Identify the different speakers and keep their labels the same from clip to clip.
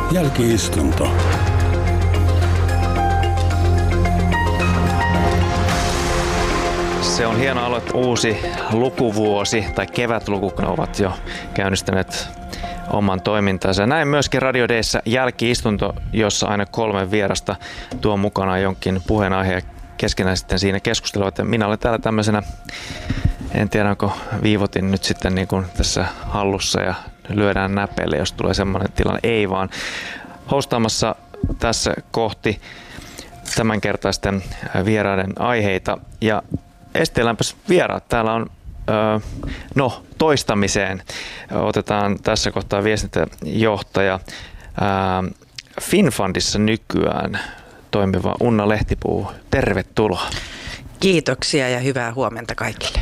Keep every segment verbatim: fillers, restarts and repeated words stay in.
Speaker 1: Jälki-istunto.
Speaker 2: Se on hieno aloittaa uusi lukuvuosi, tai kevätluku, kun ovat jo käynnistäneet oman toimintansa. Näin myöskin Radio D:ssä jälki-istunto, jossa aina kolme vierasta tuo mukana jonkin puheenaihe ja keskenään sitten siinä keskustelevat. Ja minä olen täällä tämmöisenä, en tiedä onko viivotin nyt sitten niin kuin tässä hallussa ja lyödään näpeille, jos tulee semmoinen tilanne. Ei vaan hostaamassa tässä kohti tämänkertaisten vieraiden aiheita. Ja esitelläänpäs vieraat. Täällä on öö, no, toistamiseen. Otetaan tässä kohtaa viestintäjohtaja öö, Finnfundissa nykyään toimiva Unna Lehtipuu. Tervetuloa.
Speaker 3: Kiitoksia ja hyvää huomenta kaikille.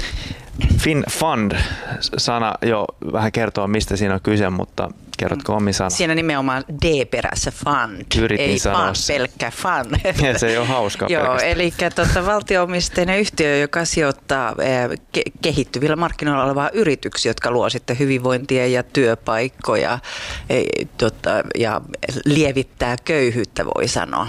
Speaker 2: Finnfund-sana jo vähän kertoo, mistä siinä on kyse, mutta kerrotko omin sana?
Speaker 3: Siinä nimenomaan D-perässä fund,
Speaker 2: Yritin
Speaker 3: ei
Speaker 2: sanoa
Speaker 3: vaan
Speaker 2: se.
Speaker 3: pelkkä fund.
Speaker 2: Ja se ei ole hauskaa.
Speaker 3: Joo, eli tota, valtio-omisteinen yhtiö, joka sijoittaa ke- kehittyvillä markkinoilla olevaa yrityksiä, jotka luo sitten hyvinvointia ja työpaikkoja e, tota, ja lievittää köyhyyttä, voi sanoa.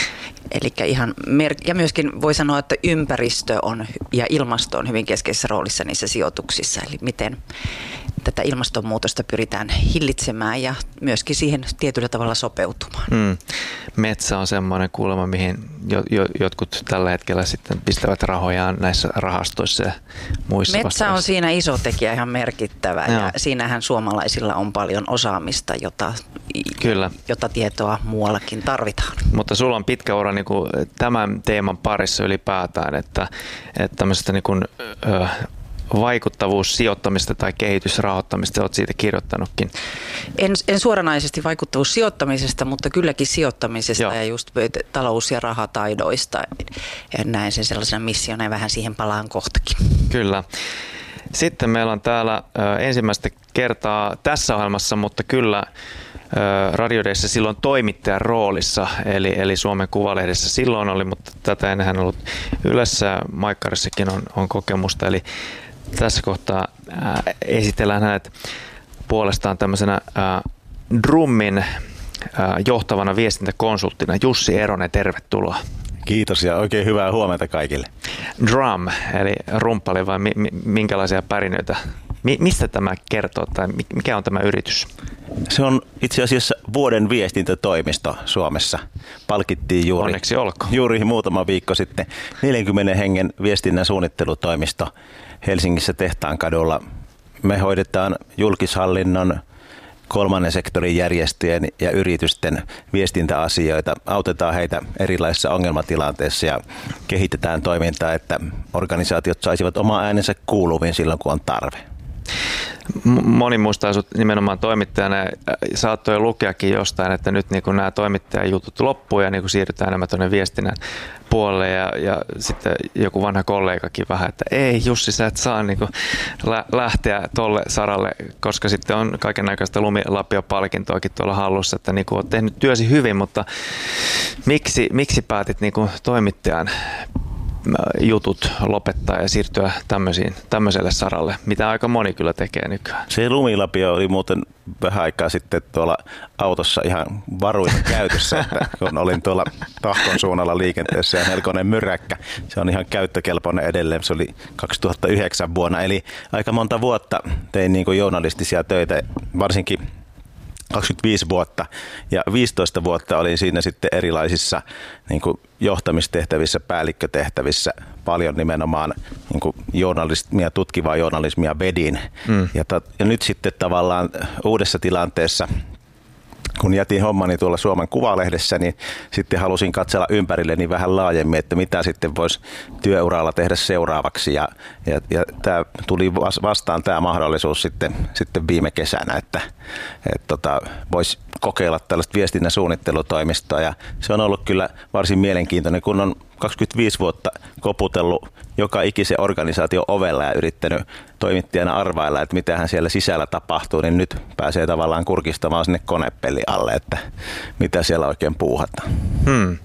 Speaker 3: Eli ihan mer- ja myöskin voi sanoa, että ympäristö on ja ilmasto on hyvin keskeisessä roolissa niissä sijoituksissa. Eli miten tätä ilmastonmuutosta pyritään hillitsemään ja myöskin siihen tietyllä tavalla sopeutumaan.
Speaker 2: Mm. Metsä on semmoinen kuulemma, mihin jo, jo, jotkut tällä hetkellä sitten pistävät rahojaan näissä rahastoissa ja muissa
Speaker 3: Metsä
Speaker 2: vastaavissa.
Speaker 3: on siinä iso tekijä, ihan merkittävä.
Speaker 2: Joo.
Speaker 3: Ja siinähän suomalaisilla on paljon osaamista, jota,
Speaker 2: Kyllä.
Speaker 3: jota tietoa muuallakin tarvitaan.
Speaker 2: Mutta sulla on pitkä ura niin kuin tämän teeman parissa ylipäätään, että, että tämmöisestä niin kuin, ö, vaikuttavuussijoittamista tai kehitysrahoittamista, olet siitä kirjoittanutkin.
Speaker 3: En, en suoranaisesti vaikuttavuussijoittamisesta, mutta kylläkin sijoittamisesta. Joo. Ja just talous- ja rahataidoista. Ja näen sen sellaisena missiona ja vähän siihen palaan kohtakin.
Speaker 2: Kyllä. Sitten meillä on täällä ö, ensimmäistä kertaa tässä ohjelmassa, mutta kyllä Radio D:ssä silloin toimittajan roolissa, eli, eli Suomen Kuvalehdessä silloin oli, mutta tätä ennen hän on ollut Ylessä, Maikkarissakin on, on kokemusta, eli tässä kohtaa ää, esitellään hänet puolestaan tämmöisenä ää, Drummin ää, johtavana viestintäkonsulttina. Jussi Eronen, tervetuloa.
Speaker 4: Kiitos ja oikein hyvää huomenta kaikille.
Speaker 2: Drum, eli rumppali vai mi, mi, minkälaisia pärinöitä? Mi, mistä tämä kertoo tai mikä on tämä yritys?
Speaker 4: Se on itse asiassa vuoden viestintätoimisto Suomessa. Palkittiin juuri,
Speaker 2: Onneksi olkoon.
Speaker 4: juuri muutama viikko sitten neljänkymmenen hengen viestinnän suunnittelutoimisto Helsingissä Tehtaankadulla. Me hoidetaan julkishallinnon, kolmannen sektorin järjestöjen ja yritysten viestintäasioita. Autetaan heitä erilaisissa ongelmatilanteissa ja kehitetään toimintaa, että organisaatiot saisivat oma äänensä kuuluviin silloin, kun on tarve.
Speaker 2: Moni muistaa sut nimenomaan toimittajana. Saattoi lukeakin jostain, että nyt niin kun nämä toimittajajutut loppuu ja niin kun siirrytään enemmän tuonne viestinnän puolelle ja, ja sitten joku vanha kollegakin vähän, että ei Jussi, sä et saa niin kun lä- lähteä tolle saralle, koska sitten on kaikennäköistä lumilapiopalkintoakin tuolla hallussa, että niin kun oot tehnyt työsi hyvin, mutta miksi, miksi päätit niin kun toimittajan jutut lopettaa ja siirtyä tämmöisiin, tämmöiselle saralle, mitä aika moni kyllä tekee nykyään.
Speaker 4: Se lumilapio oli muuten vähän aikaa sitten tuolla autossa ihan varuina käytössä, että kun olin tuolla Tahkon suunnalla liikenteessä ja melkoinen myräkkä. Se on ihan käyttökelpoinen edelleen. Se oli kaksituhattayhdeksän vuonna, eli aika monta vuotta tein niin kuin journalistisia töitä, varsinkin kaksikymmentäviisi vuotta ja viisitoista vuotta olin siinä sitten erilaisissa niin kuin johtamistehtävissä, päällikkötehtävissä, paljon nimenomaan niin kuin journalismia, tutkivaa journalismia vedin. Mm. Ja, ta, ja nyt sitten tavallaan uudessa tilanteessa, kun jätin hommani tuolla Suomen Kuvalehdessä, niin sitten halusin katsella ympärilleni vähän laajemmin, että mitä sitten voisi työuralla tehdä seuraavaksi. Ja, ja, ja tämä tuli vastaan tämä mahdollisuus sitten, sitten viime kesänä, että, että tota, voisi kokeilla tällaista viestinnän suunnittelutoimistoa. Ja se on ollut kyllä varsin mielenkiintoinen, kun on kaksikymmentäviisi vuotta koputellut joka ikisen organisaation ovella ja yrittänyt toimittajana arvailla, että mitähän siellä sisällä tapahtuu, niin nyt pääsee tavallaan kurkistamaan sinne konepellin alle, että mitä siellä oikein puuhataan.
Speaker 2: Hmm.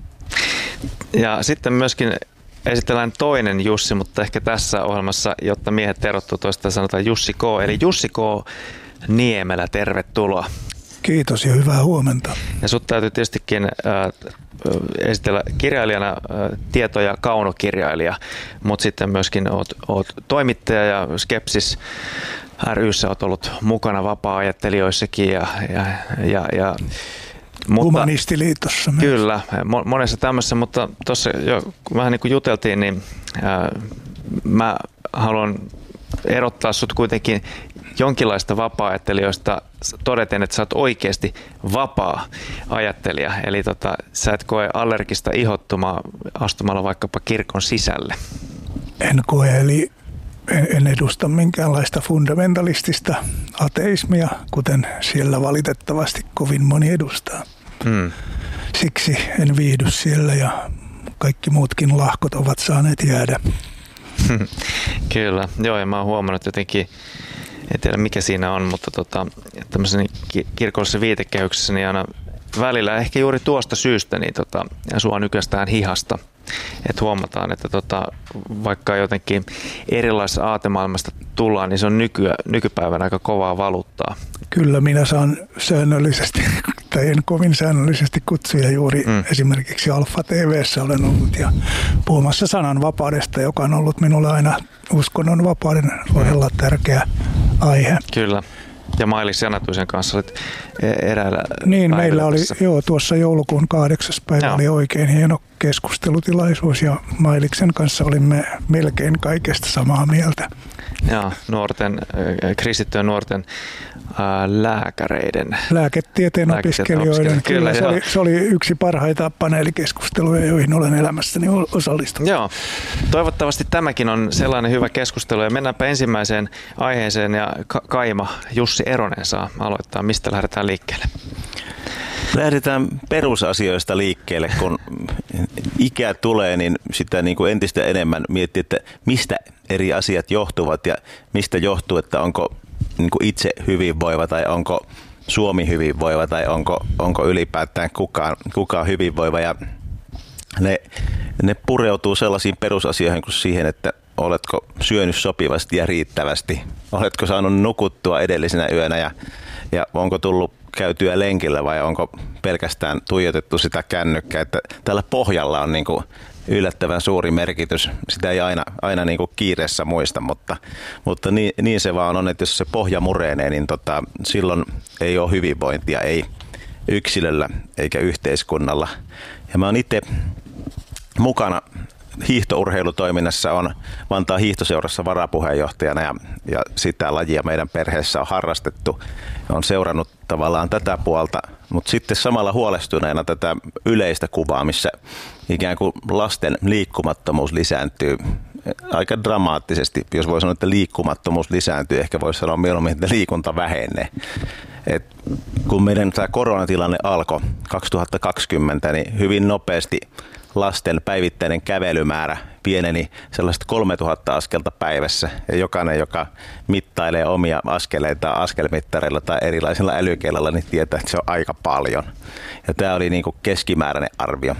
Speaker 2: Ja sitten myöskin esitellään toinen Jussi, mutta ehkä tässä ohjelmassa, jotta miehet erottuu toista, sanotaan Jussi K. Eli Jussi K. Niemelä, tervetuloa.
Speaker 1: Kiitos ja hyvää huomenta.
Speaker 2: Ja sut täytyy tietystikin äh, esitellä kirjailijana, äh, tieto- ja kaunokirjailija, mutta sitten myöskin oot, oot toimittaja ja Skepsis ry:ssä oot ollut mukana vapaa-ajattelijoissakin ja, ja, ja, ja
Speaker 1: mutta, Humanistiliitossa myös.
Speaker 2: Kyllä, monessa tämmöisessä, mutta tuossa jo vähän niin kuin juteltiin, niin ää, mä haluan erottaa sut kuitenkin jonkinlaista vapaa-ajattelijoista todeten, että sä oot oikeasti vapaa-ajattelija. Eli tota, sä et koe allergista ihottumaa astumalla vaikkapa kirkon sisälle.
Speaker 1: En koe, eli en edusta minkäänlaista fundamentalistista ateismia, kuten siellä valitettavasti kovin moni edustaa. Hmm. Siksi en viihdy siellä ja kaikki muutkin lahkot ovat saaneet jäädä.
Speaker 2: Kyllä, joo, ja mä oon huomannut jotenkin, en tiedä mikä siinä on, mutta tota, tämmöisessä kirkollisessa viitekehyksessä niin aina välillä ehkä juuri tuosta syystä niin tota, sua nykästään hihasta. Että huomataan, että tota, vaikka jotenkin erilaisesta aatemaailmasta tullaan, niin se on nyky, nykypäivänä aika kovaa valuuttaa.
Speaker 1: Kyllä minä saan säännöllisesti, tai en kovin säännöllisesti kutsuja juuri mm. esimerkiksi Alfa T V:ssä olen ollut ja puhumassa sananvapaudesta, joka on ollut minulle aina uskonnon vapauden ohella tärkeä aihe.
Speaker 2: Kyllä. Ja Mailis Janatuisen kanssa olit eräällä
Speaker 1: Niin, meillä oli joo, tuossa joulukuun kahdeksas päivä joo. oli oikein hieno keskustelutilaisuus ja Mailiksen kanssa olimme melkein kaikesta samaa mieltä.
Speaker 2: Joo, nuorten, kristittyjen nuorten ää, lääkäreiden.
Speaker 1: Lääketieteen opiskelijoiden. Kyllä, Kyllä se, oli, se oli yksi parhaita paneelikeskusteluja, joihin olen elämässäni osallistunut.
Speaker 2: Joo, toivottavasti tämäkin on sellainen hyvä keskustelu ja mennäänpä ensimmäiseen aiheeseen ja Kaima Jussi Eronen saa aloittaa. Mistä lähdetään liikkeelle?
Speaker 4: Lähdetään perusasioista liikkeelle, kun ikä tulee, niin sitä niin kuin entistä enemmän miettii, että mistä eri asiat johtuvat ja mistä johtuu, että onko niin kuin itse hyvinvoiva tai onko Suomi hyvinvoiva tai onko, onko ylipäätään kukaan, kukaan hyvinvoiva. Ja ne, ne pureutuu sellaisiin perusasioihin kuin siihen, että oletko syönyt sopivasti ja riittävästi, oletko saanut nukuttua edellisenä yönä ja, ja onko tullut käytyä lenkillä vai onko pelkästään tuijotettu sitä kännykkää, että tällä pohjalla on niin kuin yllättävän suuri merkitys. Sitä ei aina, aina niin kuin kiireessä muista, mutta, mutta niin, niin se vaan on, että jos se pohja murenee, niin tota, silloin ei ole hyvinvointia, ei yksilöllä eikä yhteiskunnalla. Ja mä oon itse mukana hiihtourheilutoiminnassa, on Vantaan hiihtoseurassa varapuheenjohtajana ja, ja sitä lajia meidän perheessä on harrastettu. On seurannut tavallaan tätä puolta, mutta sitten samalla huolestuneena tätä yleistä kuvaa, missä ikään kuin lasten liikkumattomuus lisääntyy aika dramaattisesti. Jos voi sanoa, että liikkumattomuus lisääntyy, ehkä voisi sanoa mieluummin, että liikunta vähenee. Et kun meidän tämä koronatilanne alkoi kaksituhattakaksikymmentä, niin hyvin nopeasti lasten päivittäinen kävelymäärä pieneni sellaista kolmetuhatta askelta päivässä. Ja jokainen, joka mittailee omia askeleita askelmittareilla tai erilaisilla älykelloilla, niin tietää, että se on aika paljon. Ja tämä oli niin kuin keskimääräinen arvio.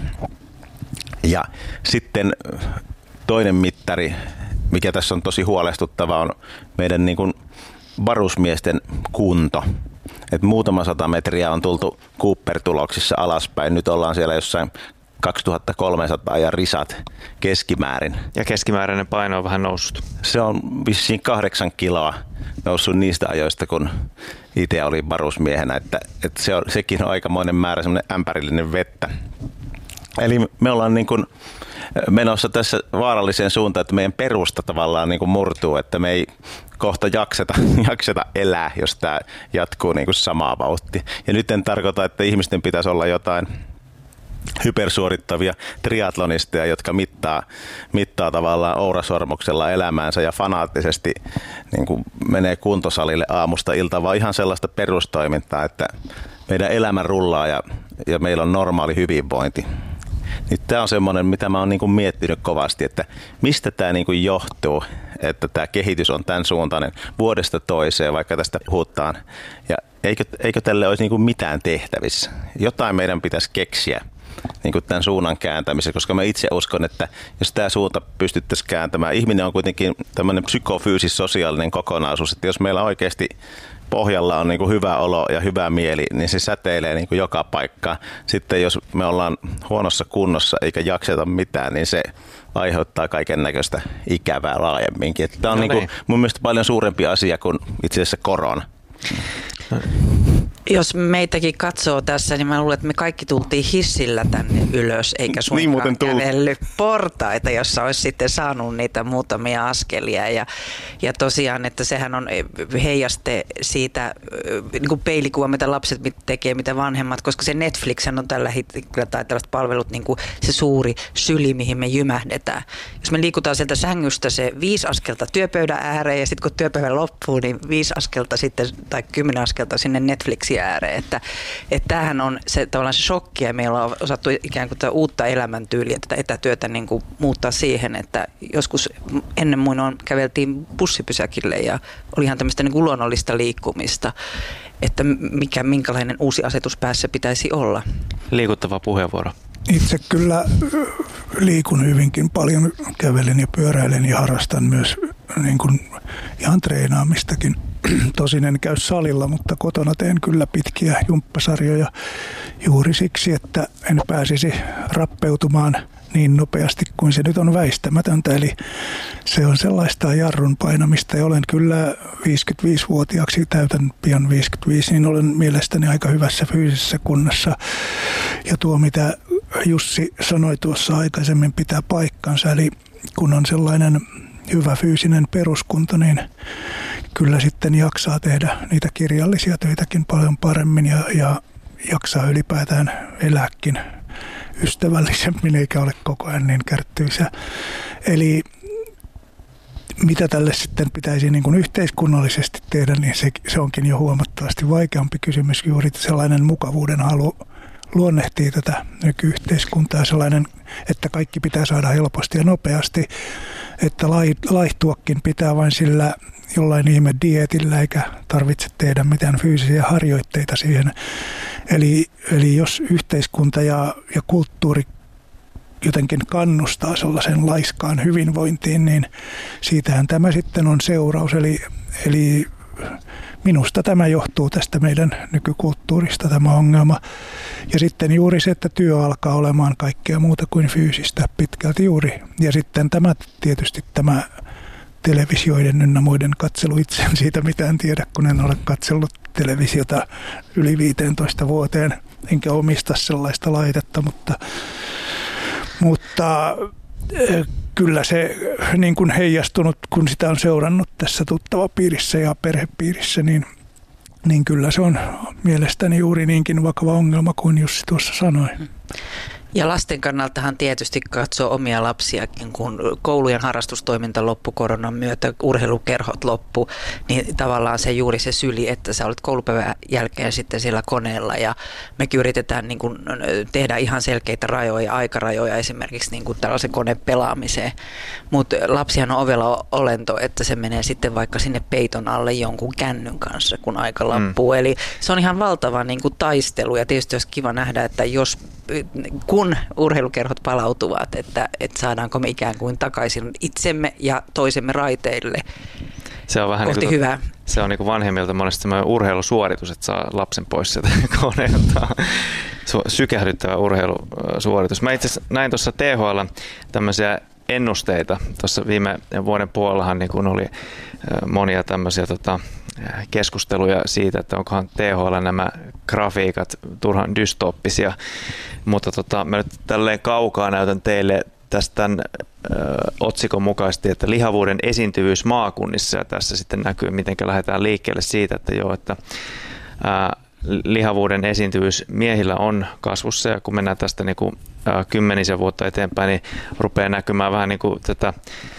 Speaker 4: Ja sitten toinen mittari, mikä tässä on tosi huolestuttava, on meidän niin kuin varusmiesten kunto. Et muutama sata metriä on tultu Cooper-tuloksissa alaspäin. Nyt ollaan siellä jossain kaksituhattakolmesataa ja risat keskimäärin.
Speaker 2: Ja keskimääräinen paino on vähän noussut.
Speaker 4: Se on vissiin kahdeksan kiloa noussut niistä ajoista, kun itse olin varusmiehenä. Että, että se on, sekin on aikamoinen määrä, semmoinen ämpärillinen vettä. Eli me ollaan niin kuin menossa tässä vaaralliseen suuntaan, että meidän perusta tavallaan niin kuin murtuu, että me ei kohta jakseta, jakseta elää, jos tämä jatkuu niin kuin samaa vauhtia. Ja nyt en tarkoita, että ihmisten pitäisi olla jotain hypersuorittavia triatlonisteja, jotka mittaa, mittaa tavallaan ourasormuksella elämäänsä ja fanaattisesti niin kuin menee kuntosalille aamusta iltaan, vaan ihan sellaista perustoimintaa, että meidän elämä rullaa ja, ja meillä on normaali hyvinvointi. Niin tämä on semmoinen, mitä mä oon niin kuin miettinyt kovasti, että mistä tämä niin kuin johtuu, että tämä kehitys on tämän suuntainen vuodesta toiseen, vaikka tästä puhutaan. Ja eikö, eikö tälle olisi niin kuin mitään tehtävissä? Jotain meidän pitäisi keksiä niin kuin tämän suunnan kääntämisessä, koska mä itse uskon, että jos tämä suunta pystyttäisiin kääntämään, ihminen on kuitenkin tämmöinen psykofyysis-sosiaalinen kokonaisuus, että jos meillä oikeasti pohjalla on niin kuin hyvä olo ja hyvä mieli, niin se säteilee niin kuin joka paikkaan. Sitten jos me ollaan huonossa kunnossa eikä jakseta mitään, niin se aiheuttaa kaiken näköistä ikävää laajemminkin. Tämä on no niin kuin mun mielestä paljon suurempi asia kuin itse asiassa korona.
Speaker 3: Jos meitäkin katsoo tässä, niin mä luulen, että me kaikki tultiin hissillä tänne ylös, eikä suinkaan niin kävellyt portaita, jossa olisi sitten saanut niitä muutamia askelia. Ja, ja tosiaan, että sehän on heijaste siitä niin kuin peilikuva, mitä lapset tekee, mitä vanhemmat, koska se Netflix on tällä hetkellä tai tällaiset palvelut niin kuin se suuri syli, mihin me jymähdetään. Jos me liikutaan sieltä sängystä se viisi askelta työpöydän ääreen ja sitten kun työpäivä loppuu, niin viisi askelta sitten tai kymmenen askelta sinne Netflixiin ääreen. Että, että tämähän on se, tavallaan se shokki ja meillä on osattu ikään kuin tätä uutta elämäntyyliä, tätä etätyötä niin kuin muuttaa siihen, että joskus ennen muinoin käveltiin bussipysäkille ja oli ihan tämmöistä niin kuin luonnollista liikkumista, että mikä, minkälainen uusi asetus päässä pitäisi olla.
Speaker 2: Liikuttava puheenvuoro.
Speaker 1: Itse kyllä liikun hyvinkin paljon, kävelen ja pyöräilen ja harrastan myös niin kuin ihan treenaamistakin. Tosin en käy salilla, mutta kotona teen kyllä pitkiä jumppasarjoja juuri siksi, että en pääsisi rappeutumaan niin nopeasti kuin se nyt on väistämätöntä. Eli se on sellaista jarrun painamista ja olen kyllä viisikymmentäviisivuotiaaksi, täytän pian viisikymmentäviisi, niin olen mielestäni aika hyvässä fyysisessä kunnossa. Ja tuo, mitä Jussi sanoi tuossa aikaisemmin, pitää paikkansa. Eli kun on sellainen hyvä fyysinen peruskunto, niin kyllä sitten jaksaa tehdä niitä kirjallisia töitäkin paljon paremmin ja, ja jaksaa ylipäätään elääkin ystävällisemmin eikä ole koko ajan niin kärttyisä. Eli mitä tälle sitten pitäisi niin kuin yhteiskunnallisesti tehdä, niin se, se onkin jo huomattavasti vaikeampi kysymys. Juuri sellainen mukavuuden halu luonnehtii tätä nykyyhteiskuntaa, sellainen, että kaikki pitää saada helposti ja nopeasti, että laihtuakin pitää vain sillä jollain ihme dieetillä eikä tarvitse tehdä mitään fyysisiä harjoitteita siihen. Eli, eli jos yhteiskunta ja, ja kulttuuri jotenkin kannustaa sellaisen laiskaan hyvinvointiin, niin siitähän tämä sitten on seuraus. Eli, eli minusta tämä johtuu tästä meidän nykykulttuurista tämä ongelma. Ja sitten juuri se, että työ alkaa olemaan kaikkea muuta kuin fyysistä pitkälti juuri. Ja sitten tämä tietysti tämä televisioiden ynnä muiden katselu, itse en siitä mitään tiedä, kun en ole katsellut televisiota yli viisitoista vuoteen, enkä omista sellaista laitetta, mutta, mutta kyllä se niin kuin heijastunut, kun sitä on seurannut tässä tuttavapiirissä ja perhepiirissä, niin, niin kyllä se on mielestäni juuri niinkin vakava ongelma kuin Jussi tuossa sanoi.
Speaker 3: Ja lasten kannaltahan tietysti katsoo omia lapsiakin, kun koulujen harrastustoiminta loppu koronan myötä, urheilukerhot loppu, niin tavallaan se juuri se syli, että sä olet koulupäivän jälkeen sitten siellä koneella ja mekin yritetään niin kuin tehdä ihan selkeitä rajoja, aikarajoja esimerkiksi niin kuin tällaisen koneen pelaamiseen, mutta lapsihan on ovella olento, että se menee sitten vaikka sinne peiton alle jonkun kännyn kanssa, kun aika loppuu. Mm. Eli se on ihan valtava niin kuin taistelu ja tietysti olisi kiva nähdä, että jos kun urheilukerhot palautuvat, että, että saadaanko me ikään kuin takaisin itsemme ja toisemme raiteille
Speaker 2: se on vähän
Speaker 3: kohti
Speaker 2: niin kuin,
Speaker 3: hyvää.
Speaker 2: Se on niin kuin vanhemmilta monesti semmoinen urheilusuoritus, että saa lapsen pois sieltä koneelta. Sykähdyttävä urheilusuoritus. Mä itse asiassa näin tuossa T H L tämmöisiä ennusteita. Tuossa viime vuoden puolellahan niin kun oli monia tämmöisiä tota, keskusteluja siitä, että onkohan T H L nämä grafiikat turhan dystooppisia, mutta tota, mä nyt tälleen kaukaa näytän teille tästä tämän ö, otsikon mukaisesti, että lihavuuden esiintyvyys maakunnissa, ja tässä sitten näkyy, miten lähdetään liikkeelle siitä, että joo, että ää, lihavuuden esiintyvyys miehillä on kasvussa, ja kun mennään tästä niin kuin, ää, kymmenisen vuotta eteenpäin, niin rupeaa näkymään vähän niin kuin tätä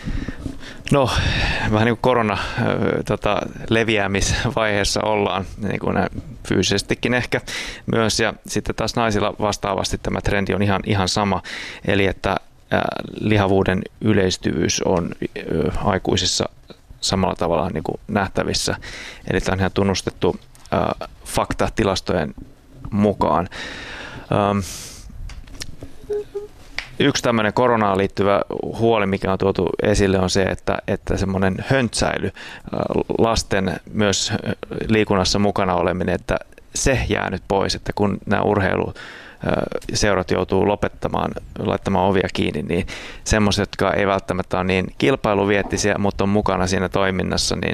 Speaker 2: No, vähän niin kuin korona tota, leviämisvaiheessa ollaan, niin kuin fyysisestikin ehkä myös, ja sitten taas naisilla vastaavasti tämä trendi on ihan, ihan sama, eli että ää, lihavuuden yleistyvyys on ää, aikuisissa samalla tavalla niin kuin nähtävissä, eli tämä on ihan tunnustettu ää, fakta tilastojen mukaan. Ähm, yksi tämmöinen koronaan liittyvä huoli, mikä on tuotu esille, on se, että, että semmoinen höntsäily, lasten myös liikunnassa mukana oleminen, että se jää nyt pois, että kun nämä urheiluseurat joutuu lopettamaan, laittamaan ovia kiinni, niin semmoiset, jotka ei välttämättä ole niin kilpailuviettisiä, mutta on mukana siinä toiminnassa, niin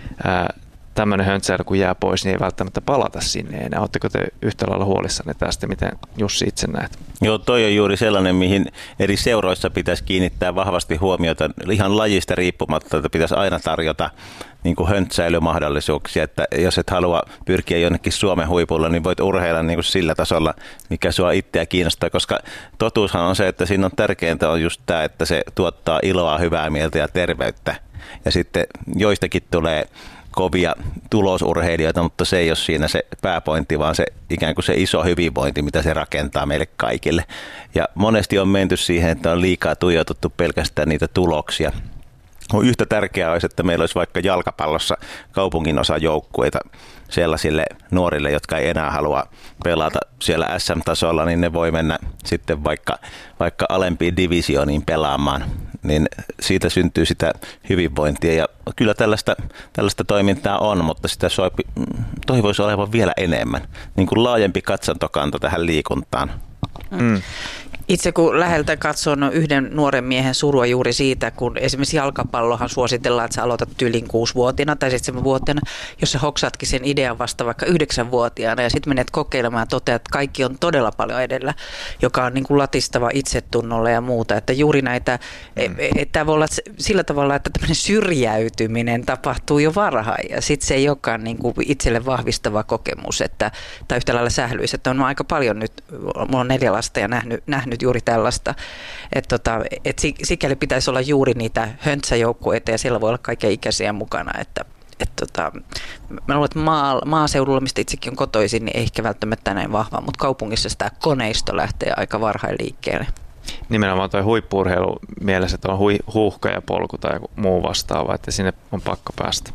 Speaker 2: tämmöinen höntsäily kun jää pois, niin ei välttämättä palata sinne enää. Oletteko te yhtä lailla huolissanne tästä, miten Jussi itse näet?
Speaker 4: Joo, toi on juuri sellainen, mihin eri seuroissa pitäisi kiinnittää vahvasti huomiota. Ihan lajista riippumatta, että pitäisi aina tarjota niin kuin höntsäilymahdollisuuksia, että jos et halua pyrkiä jonnekin Suomen huipulla, niin voit urheilla niin kuin sillä tasolla, mikä sua itseä kiinnostaa, koska totuushan on se, että siinä on tärkeintä on just tämä, että se tuottaa iloa, hyvää mieltä ja terveyttä. Ja sitten joistakin tulee kovia tulosurheilijoita, mutta se ei ole siinä se pääpointti, vaan se ikään kuin se iso hyvinvointi, mitä se rakentaa meille kaikille. Ja monesti on menty siihen, että on liikaa tuijotettu pelkästään niitä tuloksia. Yhtä tärkeää olisi, että meillä olisi vaikka jalkapallossa kaupunginosajoukkueita sellaisille nuorille, jotka ei enää halua pelata siellä S M-tasolla, niin ne voi mennä sitten vaikka, vaikka alempiin divisioniin pelaamaan. Niin siitä syntyy sitä hyvinvointia ja kyllä tällaista, tällaista toimintaa on, mutta sitä soipi, toivoisi olevan vielä enemmän. Niin kuin laajempi katsantokanta tähän liikuntaan.
Speaker 3: Mm. Itse kun läheltä katson yhden nuoren miehen surua juuri siitä, kun esimerkiksi jalkapallohan suositellaan, että sä aloitat tyylin kuusivuotiaana tai seitsemänvuotiaana, jos sä hoksaatkin sen idean vasta vaikka yhdeksänvuotiaana ja sitten menet kokeilemaan ja toteat, että kaikki on todella paljon edellä, joka on niin kuin latistava itsetunnolle ja muuta. Että juuri näitä, mm. että voi olla sillä tavalla, että tämmöinen syrjäytyminen tapahtuu jo varhain ja sitten se ei olekaan niin kuin itselle vahvistava kokemus, että, tai yhtä lailla sählyys, että on aika paljon nyt, mulla on neljä lasta ja nähnyt, nähnyt juuri tällaista, että tota, et sikäli pitäisi olla juuri niitä höntsäjoukkueita ja siellä voi olla kaikkia ikäisiä mukana, että et tota, mä luulen, että maa, maaseudulla, mistä itsekin on kotoisin, niin ei ehkä välttämättä näin vahva, mutta kaupungissa sitä koneisto lähtee aika varhain liikkeelle.
Speaker 2: Nimenomaan tuo huippu-urheilu mielessä, että on hui, huuhka ja polku tai joku muu vastaava, että sinne on pakko päästä.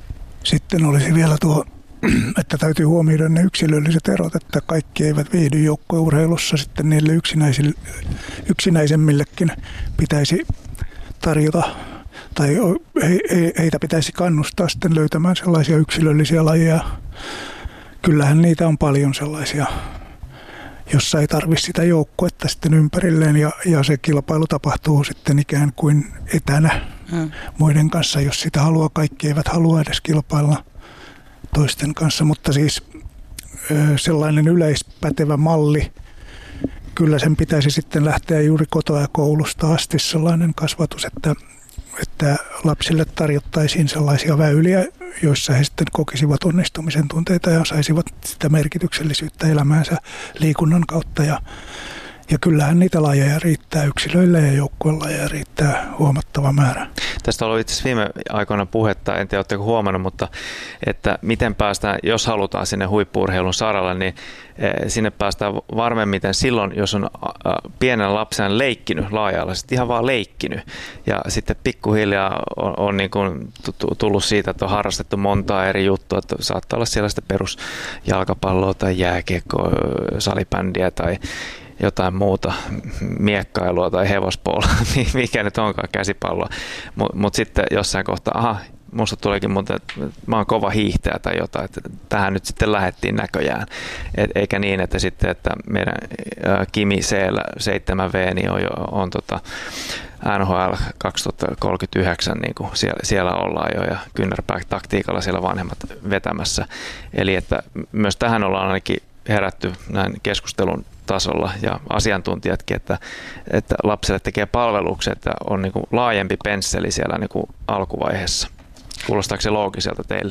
Speaker 2: Sitten
Speaker 1: olisi vielä tuo, että täytyy huomioida ne yksilölliset erot, että kaikki eivät viihdy joukkueurheilussa. Sitten niille yksinäisemmillekin pitäisi tarjota, tai heitä pitäisi kannustaa sitten löytämään sellaisia yksilöllisiä lajeja. Kyllähän niitä on paljon sellaisia, jossa ei tarvitse sitä joukkuetta sitten ympärilleen, ja, ja se kilpailu tapahtuu sitten ikään kuin etänä hmm. muiden kanssa, jos sitä haluaa. Kaikki eivät halua edes kilpailla toisten kanssa, mutta siis sellainen yleispätevä malli, kyllä sen pitäisi sitten lähteä juuri kotoa ja koulusta asti sellainen kasvatus, että, että lapsille tarjottaisiin sellaisia väyliä, joissa he sitten kokisivat onnistumisen tunteita ja saisivat sitä merkityksellisyyttä elämäänsä liikunnan kautta. Ja, ja kyllähän niitä lajeja riittää, yksilöille ja joukkuelajeja riittää huomattava määrä.
Speaker 2: Tästä on ollut itse asiassa viime aikoina puhetta, en tiedä oletteko huomannut, mutta että miten päästään, jos halutaan sinne huippu-urheilun saralle, niin sinne päästään varmemmiten silloin, jos on pienen lapsen leikkinyt laaja-alaisesti, ihan vaan leikkinyt. Ja sitten pikkuhiljaa on, on niin kuin tullut siitä, että on harrastettu montaa eri juttua, että saattaa olla siellä sitä perusjalkapalloa tai jääkiekkoa, salibändiä tai jotain muuta, miekkailua tai hevospoulua, mikä nyt onkaan, käsipalloa. Mutta mut sitten jossain kohtaa, aha, musta tuleekin muuten, että mä oon kova hiihtäjä tai jotain, että tähän nyt sitten lähdettiin näköjään. Et, eikä niin, että sitten, että meidän ä, Kimi C seitsemän V niin on, jo, on tota N H L kaksituhattakolmekymmentäyhdeksän, niin kuin siellä, siellä ollaan jo ja kynnärpää-taktiikalla siellä vanhemmat vetämässä. Eli että myös tähän ollaan ainakin herätty näin keskustelun tasolla ja asiantuntijatkin, että, että lapselle tekee palvelukset, että on niin kuin laajempi pensseli siellä niin kuin alkuvaiheessa. Kuulostaako se loogiselta teille?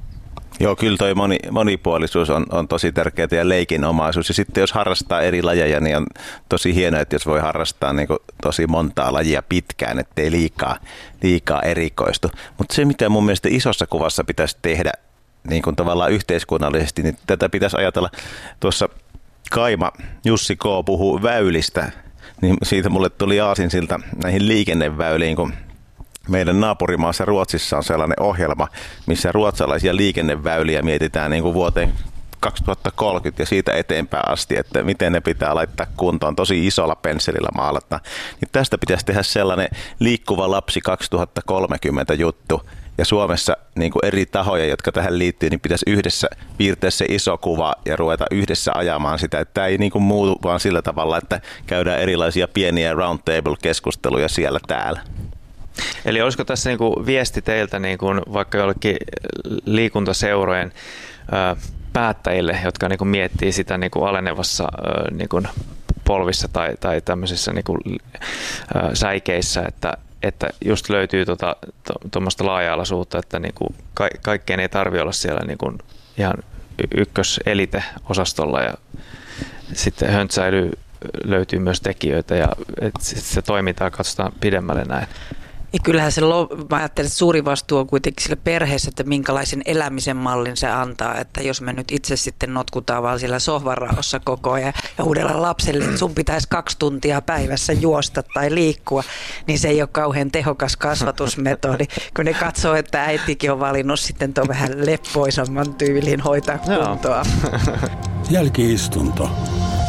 Speaker 4: Joo, kyllä toi moni, monipuolisuus on, on tosi tärkeää ja leikinomaisuus. Ja sitten jos harrastaa eri lajeja, niin on tosi hienoa, että jos voi harrastaa niin kuin tosi montaa lajia pitkään, ettei liikaa, liikaa erikoistu. Mutta se, mitä mun mielestä isossa kuvassa pitäisi tehdä niin kuin tavallaan yhteiskunnallisesti, niin tätä pitäisi ajatella. Tuossa Kaima Jussi K. puhuu väylistä, niin siitä mulle tuli aasinsilta näihin liikenneväyliin, kun meidän naapurimaassa Ruotsissa on sellainen ohjelma, missä ruotsalaisia liikenneväyliä mietitään niin kuin vuoteen kaksituhattakolmekymmentä ja siitä eteenpäin asti, että miten ne pitää laittaa kuntoon tosi isolla pensselillä maalata. Niin tästä pitäisi tehdä sellainen liikkuva lapsi kaksituhattakolmekymmentä juttu. Ja Suomessa niin kuin eri tahoja, jotka tähän liittyy, niin pitäisi yhdessä piirtää se iso kuva ja ruveta yhdessä ajamaan sitä. Että tämä ei niin kuin muutu vaan sillä tavalla, että käydään erilaisia pieniä roundtable-keskusteluja siellä täällä.
Speaker 2: Eli olisiko tässä niin kuin viesti teiltä niin kuin vaikka jollekin liikuntaseurojen ö, päättäjille, jotka niin kuin miettii sitä niin kuin alenevassa ö, niin kuin polvissa tai, tai tämmöisissä niin kuin, ö, säikeissä, että että just löytyy tuommoista to, laaja-alaisuutta, että niinku ka, kaikkeen ei tarvitse olla siellä niinku ihan ykköselite-osastolla ja sitten höntsäily löytyy myös tekijöitä ja että se toimintaa katsotaan pidemmälle näin.
Speaker 3: Ja kyllähän se, mä ajattelen, että suuri vastuu on kuitenkin sillä perheessä, että minkälaisen elämisen mallin se antaa. Että jos me nyt itse sitten notkutaan vaan siellä sohvanraossa koko ajan ja huudella lapselle, että sun pitäisi kaksi tuntia päivässä juosta tai liikkua, niin se ei ole kauhean tehokas kasvatusmetodi. Kun ne katsoo, että äitikin on valinnut sitten tuon vähän leppoisamman tyylin hoitaa kuntoa.
Speaker 5: Jälki-istunto.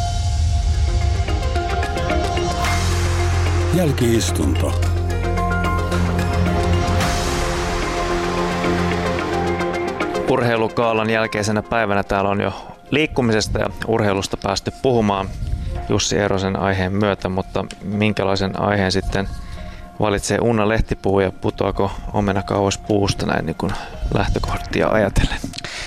Speaker 5: Jälki-istunto.
Speaker 2: Urheilukaalan jälkeisenä päivänä täällä on jo liikkumisesta ja urheilusta päästy puhumaan Jussi Eerosen aiheen myötä, mutta minkälaisen aiheen sitten valitsee Unna Lehtipuhu ja putoako omena kauas puusta näin niin kuin lähtökohtia ajatellen?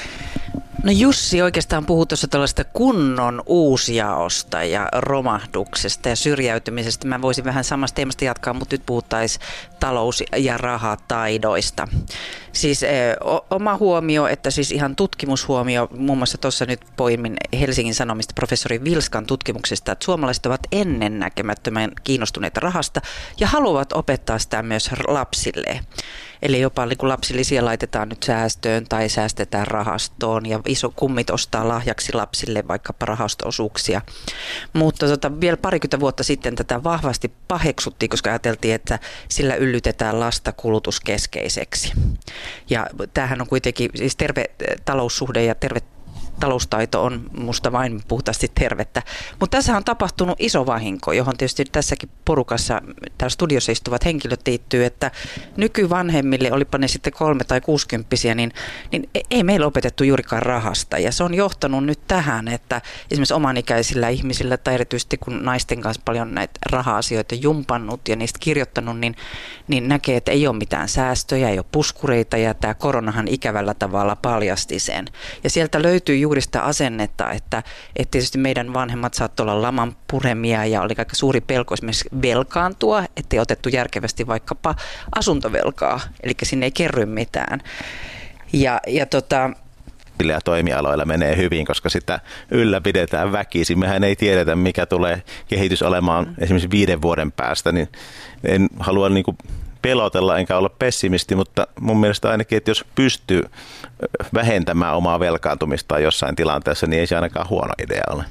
Speaker 3: No Jussi oikeastaan puhuu tuossa tällaista kunnon uusjaosta ja romahduksesta ja syrjäytymisestä. Mä voisin vähän samasta teemasta jatkaa, mutta nyt puhuttaisiin talous- ja rahataidoista. Siis eh, oma huomio, että siis ihan tutkimushuomio, muun muassa tuossa nyt poimin Helsingin Sanomista professori Vilskan tutkimuksesta, että suomalaiset ovat ennennäkemättömän kiinnostuneita rahasta ja haluavat opettaa sitä myös lapsille. Eli jopa kun lapsilisiä laitetaan nyt säästöön tai säästetään rahastoon ja iso kummit ostaa lahjaksi lapsille vaikkapa rahasto-osuuksia. Mutta tota, vielä parikymmentä vuotta sitten tätä vahvasti paheksuttiin, koska ajateltiin, että sillä yllytetään lasta kulutuskeskeiseksi. Ja tämähän on kuitenkin siis terve taloussuhde ja terve taloustaito on musta vain puhtaasti tervettä. Mutta tässä on tapahtunut iso vahinko, johon tietysti tässäkin porukassa täällä studiossa istuvat henkilöt liittyy, että nykyvanhemmille, olipa ne sitten kolme- tai kuusikymppisiä, niin, niin ei meillä opetettu juurikaan rahasta. Ja se on johtanut nyt tähän, että esimerkiksi omanikäisillä ihmisillä tai erityisesti kun naisten kanssa paljon näitä raha-asioita jumpannut ja niistä kirjoittanut, niin, niin näkee, että ei ole mitään säästöjä, ei ole puskureita ja tämä koronahan ikävällä tavalla paljasti sen. Ja sieltä löytyy juuri sitä asennetta, että, että tietysti meidän vanhemmat saattoi olla laman puremia ja oli aika suuri pelko esimerkiksi velkaantua, ettei otettu järkevästi vaikkapa asuntovelkaa, eli sinne ei kerry mitään. Ja, ja tota,
Speaker 4: ja toimialoilla menee hyvin, koska sitä ylläpidetään väkisin. Mehän ei tiedetä, mikä tulee kehitys olemaan mm. esimerkiksi viiden vuoden päästä, niin en halua niin kuin pelotella enkä olla pessimisti, mutta mun mielestä ainakin, että jos pystyy vähentämään omaa velkaantumistaan jossain tilanteessa, niin ei se ainakaan huono idea ole.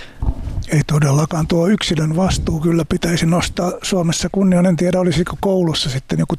Speaker 1: Ei todellakaan. Tuo yksilön vastuu kyllä pitäisi nostaa Suomessa kunniaan. En tiedä, olisiko koulussa sitten joku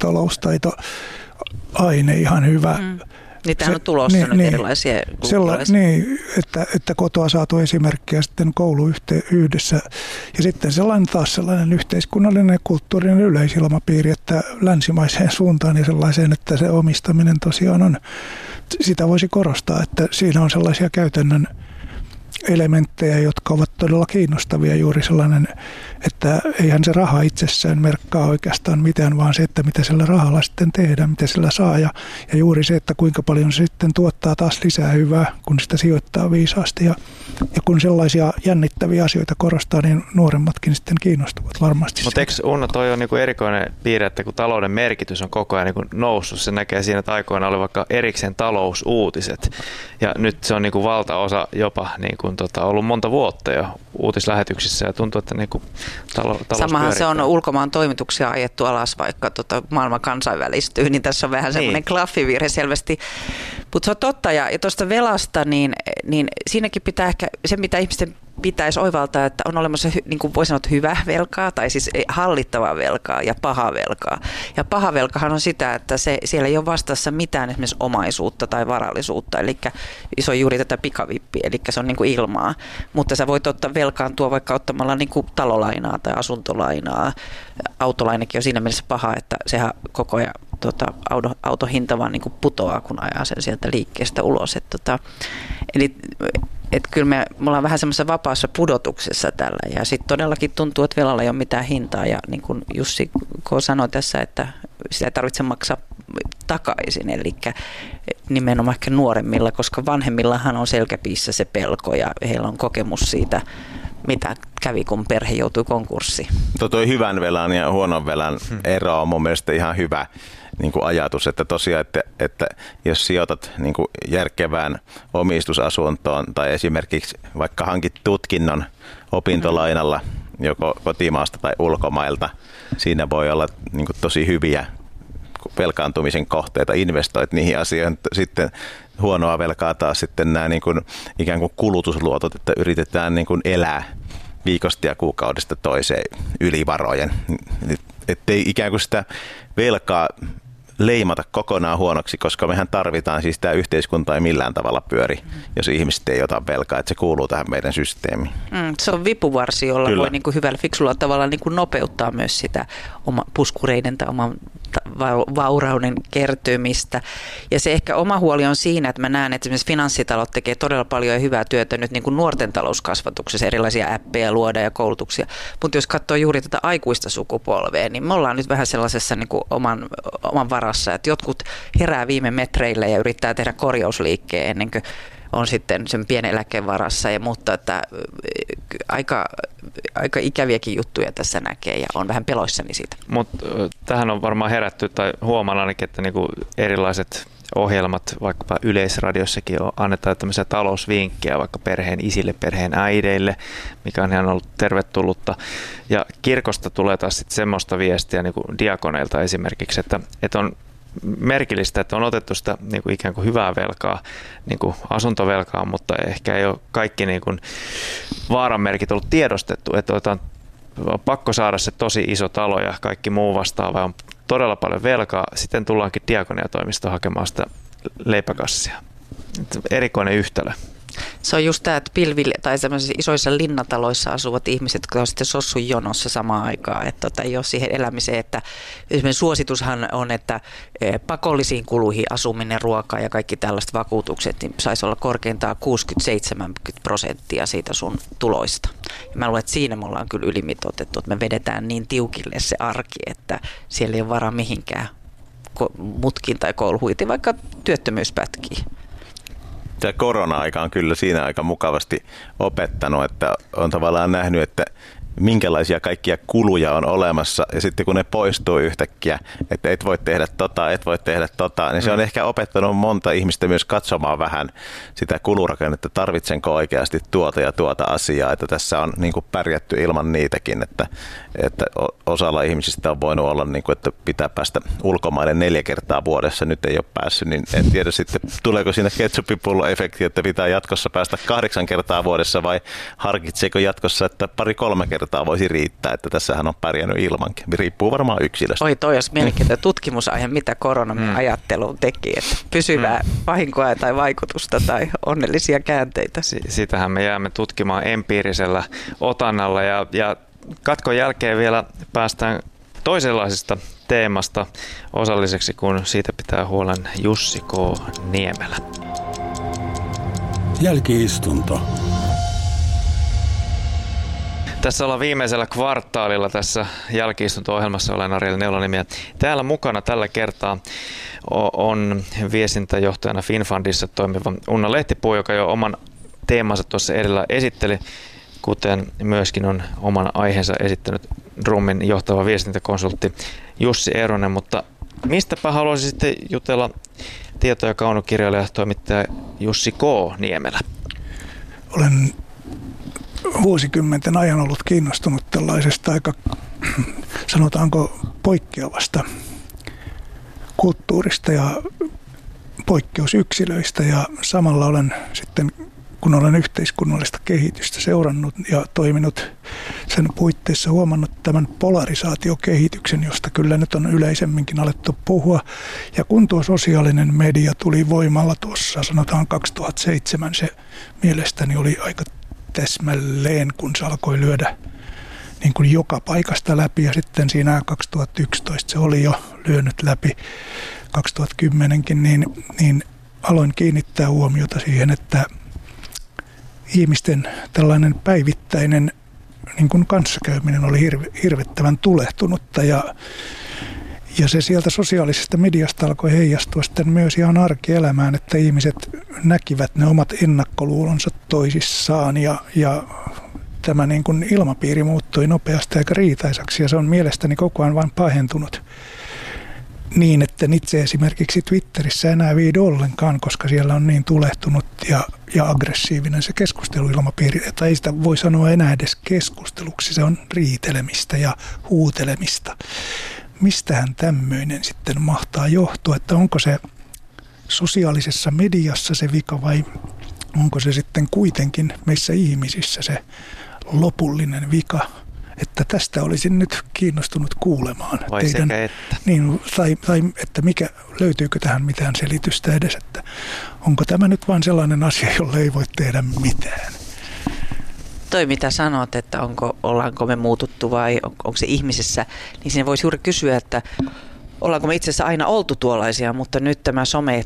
Speaker 1: taloustaitoaine ihan hyvä. Mm.
Speaker 3: Niitähän on tulossa niin, nyt niin, erilaisia
Speaker 1: sellaisia. Niin, että, että kotoa saatu esimerkkiä sitten koulu yhdessä. Ja sitten sellainen taas sellainen yhteiskunnallinen kulttuurinen yleisilmapiiri, että länsimaiseen suuntaan ja sellaiseen, että se omistaminen tosiaan on, sitä voisi korostaa, että siinä on sellaisia käytännön elementtejä, jotka ovat todella kiinnostavia, juuri sellainen, että eihän se raha itsessään merkkaa oikeastaan mitään, vaan se, että mitä sillä rahalla sitten tehdään, mitä sillä saa ja, ja juuri se, että kuinka paljon se sitten tuottaa taas lisää hyvää, kun sitä sijoittaa viisaasti ja, ja kun sellaisia jännittäviä asioita korostaa, niin nuoremmatkin sitten kiinnostuvat varmasti.
Speaker 2: Mutta eikö Unna, toi on niinku erikoinen piirre, että kun talouden merkitys on koko ajan niinku noussut, se näkee siinä, että aikoina oli vaikka erikseen talousuutiset ja nyt se on niinku valtaosa jopa niinku Tota, ollut monta vuotta jo uutislähetyksissä ja tuntuu, että niinku talo, talous
Speaker 3: Samahan
Speaker 2: pyörittää.
Speaker 3: Se on ulkomaan toimituksia ajettu alas, vaikka tota, maailma kansainvälistyy, niin tässä on vähän semmoinen niin. klaffivirhe selvästi. Mutta se on totta, ja, ja tuosta velasta, niin, niin siinäkin pitää ehkä, se mitä ihmisten pitäisi oivaltaa, että on olemassa, niin kuin voi sanoa, hyvä velkaa tai siis hallittavaa velkaa ja paha velkaa. Ja paha velkahan on sitä, että se, siellä ei ole vastassa mitään esimerkiksi omaisuutta tai varallisuutta, eli se on juuri tätä pikavippiä, eli se on niin kuin ilmaa. Mutta sä voit ottaa velkaantua vaikka ottamalla niin kuin talolainaa tai asuntolainaa. Autolainakin on siinä mielessä paha, että sehän koko ajan Tota, auto, autohinta vaan niin kuin putoaa, kun ajaa sen sieltä liikkeestä ulos. Et, tota, eli et kyllä me, me ollaan vähän semmoisessa vapaassa pudotuksessa tällä. Ja sitten todellakin tuntuu, että velalla ei ole mitään hintaa. Ja niin kuin Jussi K. sanoi tässä, että sitä ei tarvitse maksaa takaisin. Eli nimenomaan ehkä nuoremmilla, koska vanhemmillahan on selkäpiissä se pelko ja heillä on kokemus siitä, mitä kävi, kun perhe joutui konkurssiin. Tuo
Speaker 4: hyvän velan ja huonon velan ero on mun mielestä ihan hyvä niin kuin ajatus, että tosiaan, että, että jos sijoitat niin kuin järkevään omistusasuntoon tai esimerkiksi vaikka hankit tutkinnon opintolainalla joko kotimaasta tai ulkomailta, siinä voi olla niin kuin tosi hyviä velkaantumisen kohteita, investoit niihin asioihin. Sitten huonoa velkaa taas sitten nämä niin kuin ikään kuin kulutusluotot, että yritetään niin kuin elää viikosta ja kuukaudesta toiseen ylivarojen. Ettei ikään kuin sitä velkaa leimata kokonaan huonoksi, koska mehän tarvitaan, siis tämä yhteiskunta ei millään tavalla pyöri, jos ihmiset ei ota velkaa, että se kuuluu tähän meidän systeemiin. Mm,
Speaker 3: se on vipuvarsi, jolla Kyllä. voi niin kuin hyvällä fiksulla tavalla niin kuin nopeuttaa myös sitä oma puskureiden tai oman vaurauden kertymistä. Ja se ehkä oma huoli on siinä, että mä näen, että esimerkiksi finanssitalot tekee todella paljon hyvää työtä nyt niin kuin nuorten talouskasvatuksessa, erilaisia appeja luoda ja koulutuksia. Mutta jos katsoo juuri tätä aikuista sukupolvea, niin me ollaan nyt vähän sellaisessa niin kuin oman, oman varassa, että jotkut herää viime metreille ja yrittää tehdä korjausliikkeen ennen kuin on sitten sen pienen eläkkeen varassa, ja, mutta että aika, aika ikäviäkin juttuja tässä näkee ja on vähän peloissani siitä.
Speaker 2: Mutta tähän on varmaan herätty tai huomaan ainakin, että niinku erilaiset ohjelmat, vaikkapa Yleisradiossakin on, annetaan tämmöisiä talousvinkkejä vaikka perheen isille, perheen äideille, mikä on ihan ollut tervetullutta. Ja kirkosta tulee taas sitten semmoista viestiä niin kuin diakoneilta esimerkiksi, että, että on merkillistä, että on otettu sitä niin kuin ikään kuin hyvää velkaa, niin kuin asuntovelkaa, mutta ehkä ei ole kaikki niin kuin vaaranmerkit ollut tiedostettu, että on pakko saada se tosi iso talo ja kaikki muu vastaava, on todella paljon velkaa, sitten tullaankin diakoniatoimistoon hakemaan sitä leipäkassia. Erikoinen yhtälö.
Speaker 3: Se on just tämä, että pilville tai sellaisissa isoissa linnataloissa asuvat ihmiset, jotka on sitten sossun jonossa samaan aikaan, että tota, ei ole siihen elämiseen, että esimerkiksi suositushan on, että pakollisiin kuluihin asuminen, ruoka ja kaikki tällaiset vakuutukset, niin saisi olla korkeintaan kuusikymmentä seitsemänkymmentä prosenttia siitä sun tuloista. Ja mä luulen, että siinä me ollaan kyllä ylimitoitettu, että me vedetään niin tiukille se arki, että siellä ei ole varaa mihinkään mutkin tai kouluhuitiin, vaikka työttömyys pätkii.
Speaker 4: Tämä korona-aika on kyllä siinä aika mukavasti opettanut, että on tavallaan nähnyt, että minkälaisia kaikkia kuluja on olemassa, ja sitten kun ne poistuu yhtäkkiä, että et voi tehdä tota, et voi tehdä tota, niin se on mm. ehkä opettanut monta ihmistä myös katsomaan vähän sitä kulurakennetta, tarvitsenko oikeasti tuota ja tuota asiaa, että tässä on niin kuin pärjätty ilman niitäkin, että, että osalla ihmisistä on voinut olla, niin kuin, että pitää päästä ulkomaille neljä kertaa vuodessa, nyt ei ole päässyt, niin en tiedä sitten, tuleeko siinä ketsuppipullo-efekti, että pitää jatkossa päästä kahdeksan kertaa vuodessa, vai harkitseeko jatkossa, että pari-kolme kertaa Tämä voisi riittää, että tässähän on pärjännyt ilmankin. Riippuu varmaan yksilöstä.
Speaker 3: Oi toi, jos mielenkiintoinen tutkimusaihe, mitä korona mm. ajatteluun teki, että pysyvää mm. vahinkoa tai vaikutusta tai onnellisia käänteitä.
Speaker 2: Sitähän me jäämme tutkimaan empiirisellä otannalla ja, ja katkon jälkeen vielä päästään toisenlaisesta teemasta osalliseksi, kun siitä pitää huolen Jussi K. Niemelä.
Speaker 5: Jälki-istunto.
Speaker 2: Tässä ollaan viimeisellä kvartaalilla tässä jälki-istunto-ohjelmassa. Olen Ariel Neulonimi. Täällä mukana tällä kertaa on viestintäjohtajana Finnfundissa toimiva Unna Lehtipuu, joka jo oman teemansa tuossa edellä esitteli, kuten myöskin on oman aiheensa esittänyt Drummin johtava viestintäkonsultti Jussi Eronen. Mutta mistäpä haluaisin sitten jutella tieto- ja kaunokirjailija ja toimittaja Jussi K. Niemelä?
Speaker 1: Olen vuosikymmenten ajan ollut kiinnostunut tällaisesta aika, sanotaanko, poikkeavasta kulttuurista ja poikkeusyksilöistä, ja samalla olen sitten kun olen yhteiskunnallista kehitystä seurannut ja toiminut sen puitteissa, huomannut tämän polarisaatiokehityksen, josta kyllä nyt on yleisemminkin alettu puhua. Ja kun tuo sosiaalinen media tuli voimalla tuossa, sanotaan kaksituhattaseitsemän, se mielestäni oli aika täsmälleen, kun se alkoi lyödä niin kuin joka paikasta läpi, ja sitten siinä kaksituhattayksitoista se oli jo lyönyt läpi, kaksituhattakymmenkin, niin, niin aloin kiinnittää huomiota siihen, että ihmisten tällainen päivittäinen niin kuin kanssakäyminen oli hirve, hirvettävän tulehtunutta, ja, ja se sieltä sosiaalisesta mediasta alkoi heijastua sitten myös ihan arkielämään, että ihmiset näkivät ne omat ennakkoluulonsa toisissaan, ja, ja tämä niin kuin ilmapiiri muuttui nopeasti aika riitaisaksi, ja se on mielestäni koko ajan vain pahentunut niin, että itse esimerkiksi Twitterissä enää viihdy ollenkaan, koska siellä on niin tulehtunut ja, ja aggressiivinen se keskusteluilmapiiri, että ei sitä voi sanoa enää edes keskusteluksi, se on riitelemistä ja huutelemista. Mistähän tämmöinen sitten mahtaa johtua, että onko se sosiaalisessa mediassa se vika vai onko se sitten kuitenkin meissä ihmisissä se lopullinen vika? Että tästä olisin nyt kiinnostunut kuulemaan.
Speaker 2: Vai
Speaker 1: teidän,
Speaker 2: sekä että.
Speaker 1: Niin, tai, tai että mikä, löytyykö tähän mitään selitystä edes, että onko tämä nyt vain sellainen asia, jolle ei voi tehdä mitään?
Speaker 3: Toi mitä sanot, että onko, ollaanko me muututtu vai on, onko se ihmisessä, niin siinä voisi juuri kysyä, että ollaanko me itse asiassa aina oltu tuollaisia, mutta nyt tämä some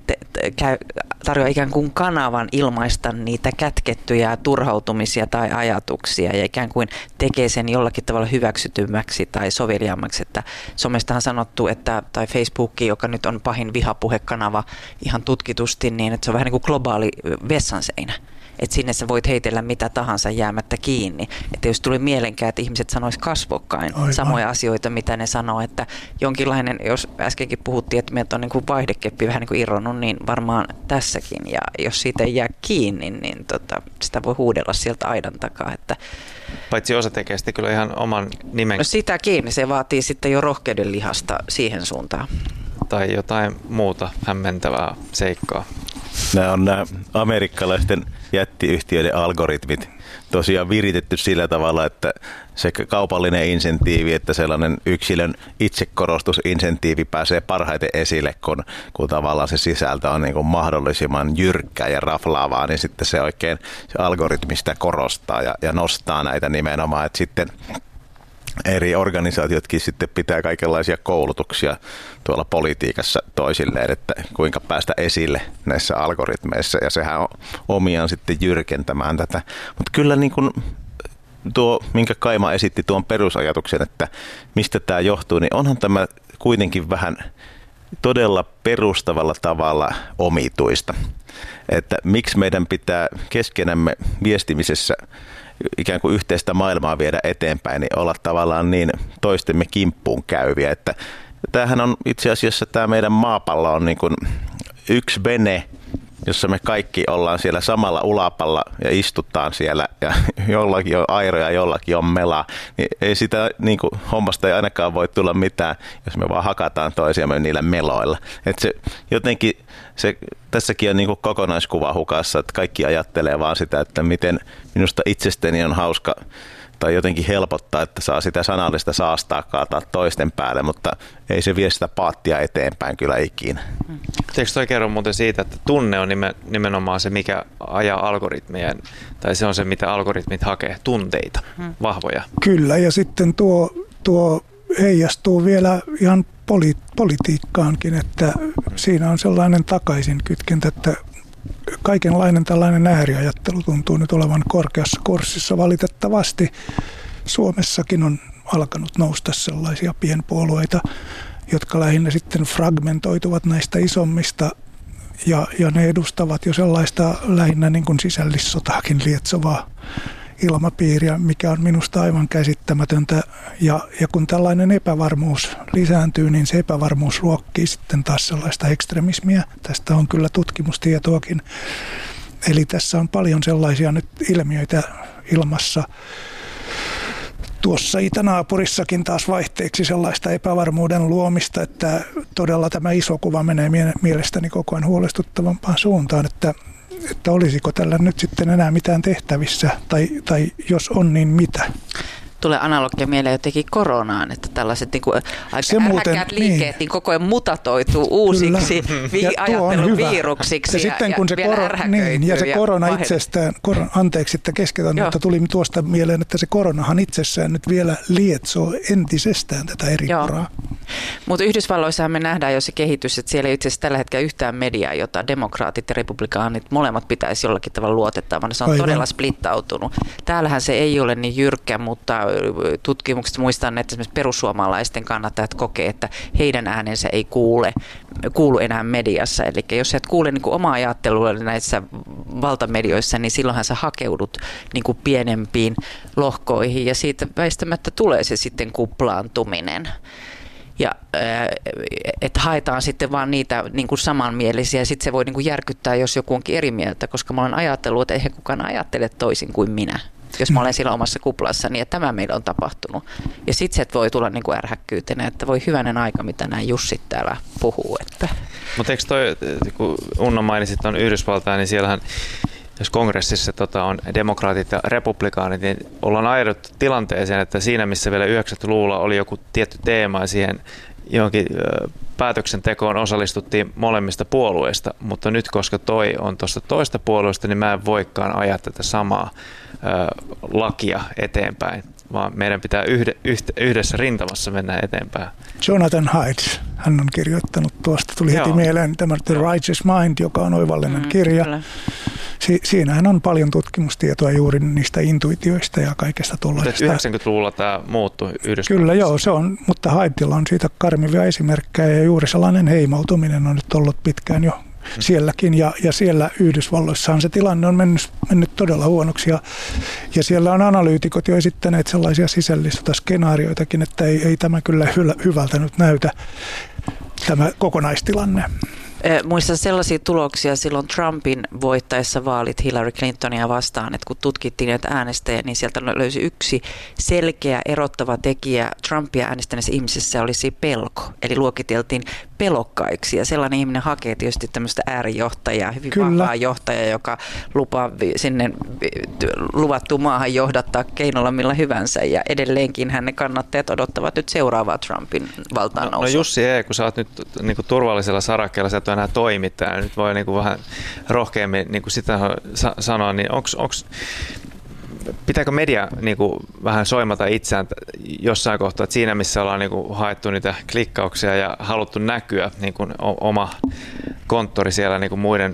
Speaker 3: tarjoaa ikään kuin kanavan ilmaista niitä kätkettyjä turhautumisia tai ajatuksia ja ikään kuin tekee sen jollakin tavalla hyväksytymmäksi tai soveliaammaksi. Että somestahan on sanottu, että, tai Facebookki, joka nyt on pahin vihapuhekanava ihan tutkitusti, niin että se on vähän niin kuin globaali vessanseinä. Että sinne sä voit heitellä mitä tahansa jäämättä kiinni. Että jos tuli mielenkään, että ihmiset sanois kasvokkain Aivan. samoja asioita, mitä ne sanoo, että jonkinlainen, jos äskenkin puhuttiin, että meiltä on niin kuin vaihdekeppi vähän niin kuin irronnut, niin varmaan tässäkin. Ja jos siitä ei jää kiinni, niin tota, sitä voi huudella sieltä aidan takaa. Että
Speaker 2: paitsi osa tekee sitten kyllä ihan oman nimen.
Speaker 3: No sitä kiinni, se vaatii sitten jo rohkeuden lihasta siihen suuntaan.
Speaker 2: Tai jotain muuta hämmentävää seikkaa.
Speaker 4: Nämä on nämä amerikkalaisten jättiyhtiöiden algoritmit tosiaan viritetty sillä tavalla, että sekä kaupallinen insentiivi että sellainen yksilön itsekorostusinsentiivi pääsee parhaiten esille, kun, kun tavallaan se sisältö on niin kuin mahdollisimman jyrkkää ja raflaavaa, niin sitten se oikein se algoritmi sitä korostaa ja, ja nostaa näitä nimenomaan, että sitten eri organisaatiotkin sitten pitää kaikenlaisia koulutuksia tuolla politiikassa toisilleen, että kuinka päästä esille näissä algoritmeissa, ja sehän on omiaan sitten jyrkentämään tätä. Mutta kyllä niin kuin tuo, minkä Kaima esitti tuon perusajatuksen, että mistä tämä johtuu, niin onhan tämä kuitenkin vähän todella perustavalla tavalla omituista. Että miksi meidän pitää keskenämme viestimisessä ikään kuin yhteistä maailmaa viedä eteenpäin, niin olla tavallaan niin toistemme kimppuun käyviä. Että tämähän on itse asiassa tämä meidän maapallo on niin kuin yksi vene, jossa me kaikki ollaan siellä samalla ulapalla ja istutaan siellä ja jollakin on airo ja jollakin on mela, niin ei sitä niin kuin, hommasta ei ainakaan voi tulla mitään, jos me vaan hakataan toisiamme niillä meloilla. Että se jotenkin se, tässäkin on niin kuin kokonaiskuva hukassa, että kaikki ajattelee vaan sitä, että miten minusta itsestäni on hauska tai jotenkin helpottaa, että saa sitä sanallista saastaa kaataa toisten päälle, mutta ei se vie sitä paattia eteenpäin kyllä ikinä.
Speaker 2: Eikö toi kerro muuten siitä, että tunne on nimenomaan se, mikä ajaa algoritmeja, tai se on se, mitä algoritmit hakee, tunteita, vahvoja?
Speaker 1: Kyllä, ja sitten tuo, tuo heijastuu vielä ihan poli- politiikkaankin, että siinä on sellainen takaisinkytkentä, että kaikenlainen tällainen ääriajattelu tuntuu nyt olevan korkeassa kurssissa valitettavasti. Suomessakin on alkanut nousta sellaisia pienpuolueita, jotka lähinnä sitten fragmentoituvat näistä isommista, ja, ja ne edustavat jo sellaista lähinnä niin kuin sisällissotaakin lietsovaa ilmapiiriä, mikä on minusta aivan käsittämätöntä. Ja, ja kun tällainen epävarmuus lisääntyy, niin se epävarmuus ruokkii sitten taas sellaista ekstremismiä. Tästä on kyllä tutkimustietoakin. Eli tässä on paljon sellaisia nyt ilmiöitä ilmassa. Tuossa itänaapurissakin taas vaihteeksi sellaista epävarmuuden luomista, että todella tämä iso kuva menee mielestäni koko ajan huolestuttavampaan suuntaan, että että olisiko tällä nyt sitten enää mitään tehtävissä, tai, tai jos on, niin mitä.
Speaker 3: Tulee analogia mieleen jotenkin koronaan, että tällaiset niin kuin aika ärhäkkäät liikkeet niin. Niin koko ajan mutatoituu uusiksi vi- ajatteluviruksiksi ja, ja, sitten kun ja se vielä koro- niin,
Speaker 1: ja se korona ja itsestään, koron, anteeksi, että keskeytän, Joo. mutta tuli tuosta mieleen, että se koronahan itsessään nyt vielä lietsoo entisestään tätä eri koraa.
Speaker 3: Mutta Yhdysvalloissahan me nähdään jo se kehitys, että siellä ei itse asiassa tällä hetkellä yhtään mediaa, jota demokraatit ja republikaanit molemmat pitäisi jollakin tavalla luotettavana. Se on Aivan. todella splittautunut. Täällähän se ei ole niin jyrkkä, mutta tutkimukset muistan, että esimerkiksi perussuomalaisten kannattajat kokee, että heidän äänensä ei kuule, kuulu enää mediassa. Eli jos sä et kuule niin kuin omaa ajattelua näissä valtamedioissa, niin silloinhan sä hakeudut niin kuin pienempiin lohkoihin ja siitä väistämättä tulee se sitten kuplaantuminen. Ja että haetaan sitten vaan niitä niin kuin samanmielisiä ja sitten se voi niin kuin järkyttää, jos joku onkin eri mieltä, koska mä olen ajatellut, että eihän kukaan ajattele toisin kuin minä. Jos mä olen siellä omassa kuplassani, ja tämä meillä on tapahtunut. Ja sitten se voi tulla niin kuin ärhäkkyytenä, että voi hyvänen aika, mitä nämä Jussit täällä puhuu. Että.
Speaker 2: Mutta eikö toi, kun Unno mainitsit on Yhdysvaltain, niin siellähän, jos kongressissa tota, on demokraatit ja republikaanit, niin ollaan ajauduttu tilanteeseen, että siinä missä vielä yhdeksänkymmentäluvulla oli joku tietty teema ja siihen johonkin päätöksentekoon osallistuttiin molemmista puolueista, mutta nyt koska toi on tuosta toista puolueesta, niin mä en voikaan ajaa tätä samaa ö, lakia eteenpäin, vaan meidän pitää yhde, yhdessä rintamassa mennä eteenpäin.
Speaker 1: Jonathan Haidt, hän on kirjoittanut tuosta, tuli Joo. heti mieleen tämä The Righteous Mind, joka on oivallinen mm, kirja. Kyllä. Si- siinähän on paljon tutkimustietoa juuri niistä intuitioista ja kaikesta tuollaisesta.
Speaker 2: yhdeksänkymmentäluvulla tämä muuttui Yhdysvalloissa.
Speaker 1: Kyllä joo, se on, mutta Haidtilla on siitä karmivia esimerkkejä ja juuri sellainen heimautuminen on nyt ollut pitkään jo hmm. sielläkin ja, ja siellä Yhdysvalloissahan se tilanne on mennyt, mennyt todella huonoksi ja, ja siellä on analyytikot jo esittäneet sellaisia sisällissotaskenaarioitakin, että ei, ei tämä kyllä hy- hyvältä nyt näytä tämä kokonaistilanne.
Speaker 3: Muistan sellaisia tuloksia silloin Trumpin voittaessa vaalit Hillary Clintonia vastaan, että kun tutkittiin näitä äänestäjiä, niin sieltä löysi yksi selkeä erottava tekijä Trumpia äänestäneessä ihmisessä olisi pelko. Eli luokiteltiin pelokkaiksi ja sellainen ihminen hakee tietysti tämmöistä äärijohtajaa, hyvin Kyllä. vahvaa johtajaa, joka lupaa sinne luvattuun maahan johdattaa keinolla millä hyvänsä ja edelleenkin hänen kannattajat odottavat nyt seuraavaa Trumpin valtaan nousua.
Speaker 2: No, no Jussi E., kun sä oot nyt niin kuin turvallisella sarakkeella, sä et ole enää toimittaja, nyt voi niin kuin vähän rohkeammin niin kuin sitä sanoa, niin onks, onks, pitääkö media niin kuin vähän soimata itseään jossain kohtaa, että siinä missä ollaan niin kuin haettu niitä klikkauksia ja haluttu näkyä niin kuin oma konttori siellä niin kuin muiden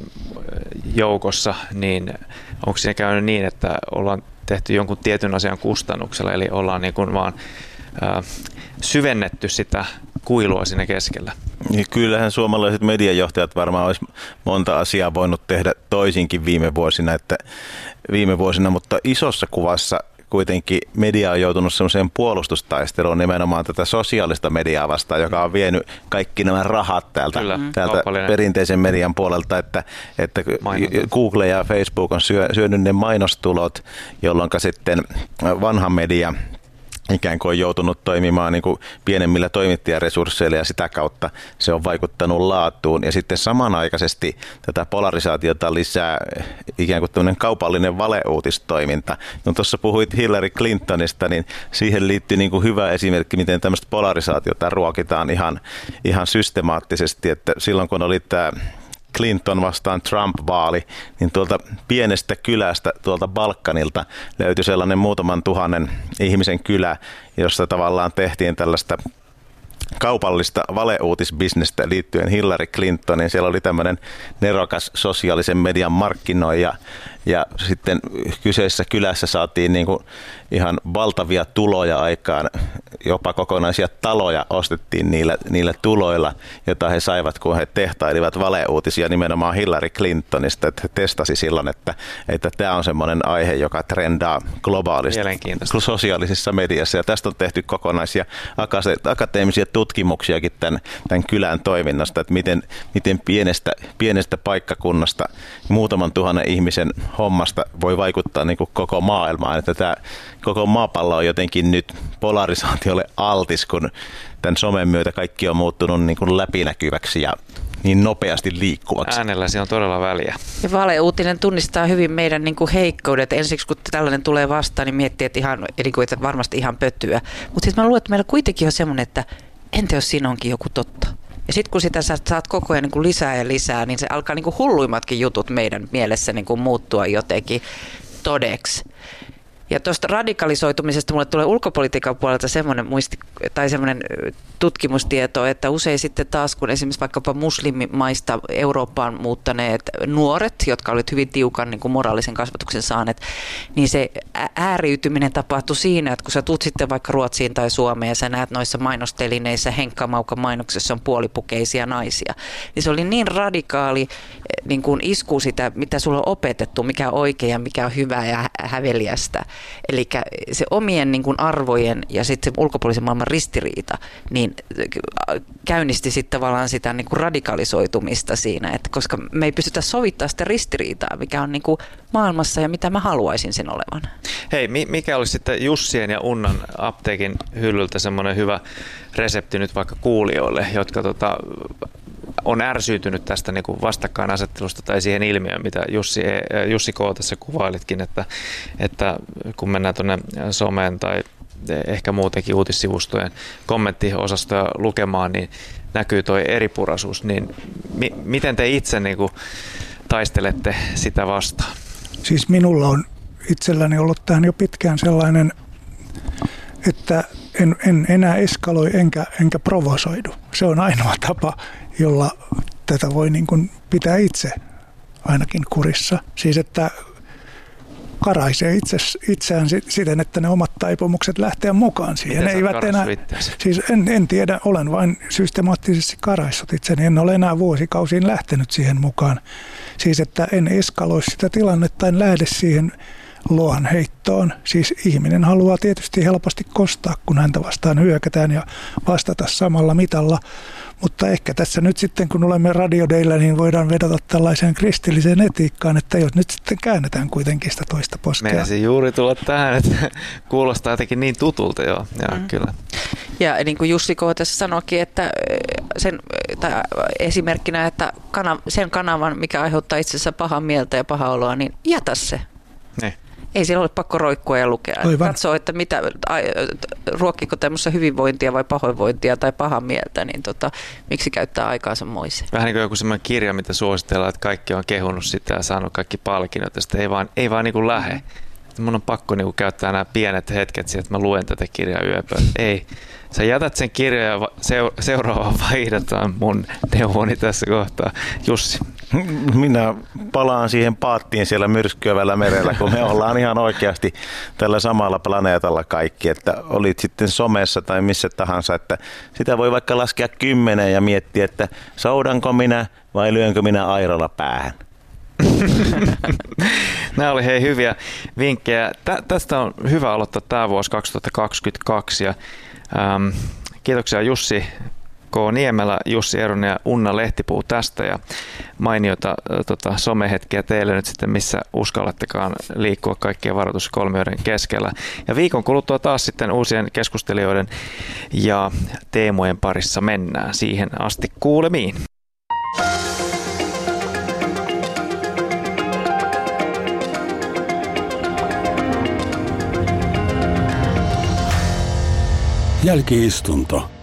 Speaker 2: joukossa, niin onko siinä käynyt niin, että ollaan tehty jonkun tietyn asian kustannuksella, eli ollaan niin kuin vaan ää, syvennetty sitä kuilua siinä keskellä?
Speaker 4: Niin kyllähän suomalaiset mediajohtajat varmaan olisi monta asiaa voinut tehdä toisinkin viime vuosina, että viime vuosina, mutta isossa kuvassa kuitenkin media on joutunut semmoiseen puolustustaisteluun nimenomaan tätä sosiaalista mediaa vastaan, joka on vienyt kaikki nämä rahat täältä, Kyllä, täältä perinteisen median puolelta, että, että Google ja Facebook on syö, syönyt ne mainostulot, jolloin sitten vanha media ikään kuin on joutunut toimimaan niin kuin pienemmillä toimittajaresursseilla ja sitä kautta se on vaikuttanut laatuun. Ja sitten samanaikaisesti tätä polarisaatiota lisää ikään kuin tämmöinen kaupallinen valeuutistoiminta. No tuossa puhuit Hillary Clintonista, niin siihen liittyy niin kuin hyvä esimerkki, miten tämmöistä polarisaatiota ruokitaan ihan, ihan systemaattisesti, että silloin kun oli tämä Clinton vastaan Trump-vaali, niin tuolta pienestä kylästä, tuolta Balkanilta löytyi sellainen muutaman tuhannen ihmisen kylä, jossa tavallaan tehtiin tällaista kaupallista valeuutisbisnestä liittyen Hillary Clintoniin. Siellä oli tämmöinen nerokas sosiaalisen median markkinoija ja sitten kyseisessä kylässä saatiin niin kuin ihan valtavia tuloja aikaan. Jopa kokonaisia taloja ostettiin niillä, niillä tuloilla, joita he saivat, kun he tehtailivat valeuutisia nimenomaan Hillary Clintonista. Että he testasi silloin, että, että tämä on semmoinen aihe, joka trendaa globaalisti sosiaalisessa mediassa. Ja tästä on tehty kokonaisia akateemisia tutkimuksiakin tämän, tämän kylän toiminnasta, että miten, miten pienestä, pienestä paikkakunnasta muutaman tuhannen ihmisen hommasta voi vaikuttaa niin kuin koko maailmaan. Että tämä koko maapallo on jotenkin nyt polarisaatiolle altis, kun tämän somen myötä kaikki on muuttunut niin kuin läpinäkyväksi ja niin nopeasti liikkuvaksi.
Speaker 2: Äänelläsi on todella väliä.
Speaker 3: Ja valeuutinen tunnistaa hyvin meidän niin kuin heikkoudet. Ensiksi kun tällainen tulee vastaan, niin miettii, että, ihan, eli kuin, että varmasti ihan pötyä. Mutta sitten mä luulen, että meillä kuitenkin on semmoinen, että entä jos siinä onkin joku totta? Ja sitten kun sitä sä saat koko ajan niin kuin lisää ja lisää, niin se alkaa niin kuin hulluimmatkin jutut meidän mielessä niin kuin muuttua jotenkin todeksi. Ja tuosta radikalisoitumisesta mulle tulee ulkopolitiikan puolelta semmoinen muisti, tai semmoinen tutkimustieto, että usein sitten taas, kun esimerkiksi vaikkapa muslimimaista Eurooppaan muuttaneet nuoret, jotka olivat hyvin tiukan niin kuin moraalisen kasvatuksen saaneet, niin se ääriytyminen tapahtui siinä, että kun sä tuut sitten vaikka Ruotsiin tai Suomeen ja sä näet noissa mainostelineissä Henkka Maukan mainoksessa on puolipukeisia naisia, niin se oli niin radikaali niin kuin isku sitä, mitä sulla on opetettu, mikä on oikein ja mikä on hyvää ja häveliästä. Eli se omien niin kuin arvojen ja sitten se ulkopuolisen maailman ristiriita, niin käynnisti sitten tavallaan sitä niin kuin radikalisoitumista siinä, että koska me ei pystytä sovittamaan sitä ristiriitaa, mikä on niin kuin maailmassa ja mitä mä haluaisin sen olevan.
Speaker 2: Hei, mikä olisi sitten Jussien ja Unnan apteekin hyllyltä semmoinen hyvä resepti nyt vaikka kuulijoille, jotka tota, on ärsyytynyt tästä niin kuin vastakkainasettelusta tai siihen ilmiöön, mitä Jussi, Jussi K. tässä kuvailitkin, että, että kun mennään tuonne someen tai ehkä muutenkin uutissivustojen kommenttiosastoja lukemaan, niin näkyy tuo eripuraisuus, niin mi- miten te itse niin kuin taistelette sitä vastaan?
Speaker 1: Siis minulla on itselläni ollut tähän jo pitkään sellainen, että en, en enää eskaloi enkä, enkä provosoidu. Se on ainoa tapa, jolla tätä voi niin kuin pitää itse ainakin kurissa. Siis että karaisee itse, itseään siten, että ne omat taipumukset lähtee mukaan siihen. Eivät enää, siis en, en tiedä, olen vain systemaattisesti karaissut itseni. En ole enää vuosikausiin lähtenyt siihen mukaan. Siis että en eskaloi sitä tilannetta, en lähde siihen luohan heittoon. Siis ihminen haluaa tietysti helposti kostaa, kun häntä vastaan hyökätään ja vastata samalla mitalla. Mutta ehkä tässä nyt sitten, kun olemme radiodeillä, niin voidaan vedota tällaiseen kristilliseen etiikkaan, että jos nyt sitten käännetään kuitenkin sitä toista poskea.
Speaker 2: Meinasin juuri tulla tähän, että kuulostaa jotenkin niin tutulta, joo. Ja, mm. kyllä.
Speaker 3: Ja niin kuin Jussi K. tässä sanoikin, että sen, tai esimerkkinä, että kanav, sen kanavan, mikä aiheuttaa itsensä pahaa mieltä ja pahaa oloa, niin jätä se. Ne. Ei siellä ole pakko roikkua ja lukea. Katsoo, että mitä, ruokkiko tämmöistä hyvinvointia vai pahoinvointia tai pahaa mieltä, niin tota, miksi käyttää aikaansa moiseen.
Speaker 2: Vähän niin kuin joku semmoinen kirja, mitä suositellaan, että kaikki on kehunut sitä ja saanut kaikki palkinnot, ja sitten ei vaan, ei vaan niin kuin lähe. Mun on pakko niin kuin käyttää nämä pienet hetket siihen, että mä luen tätä kirjaa yöpöön. Ei. Sä jätät sen kirjan ja seuraavaan vaihdetaan mun neuvoni tässä kohtaa. Jussi.
Speaker 4: Minä palaan siihen paattiin siellä myrskyävällä merellä, kun me ollaan ihan oikeasti tällä samalla planeetalla kaikki, että olit sitten somessa tai missä tahansa, että sitä voi vaikka laskea kymmeneen ja miettiä, että soudanko minä vai lyönkö minä airalla päähän.
Speaker 2: Nämä oli hei hyviä vinkkejä. Tä, tästä on hyvä aloittaa tämä vuosi kaksituhattakaksikymmentäkaksi ja ähm, kiitoksia Jussi K. Niemelä, Jussi Eronen ja Unna Lehtipuu tästä ja mainiota äh, tota, somehetkiä teille nyt sitten, missä uskallattekaan liikkua kaikkien varoituskolmioiden keskellä. Ja viikon kuluttua taas sitten uusien keskustelijoiden ja teemojen parissa mennään. Siihen asti kuulemiin.
Speaker 5: Jälki-istunto.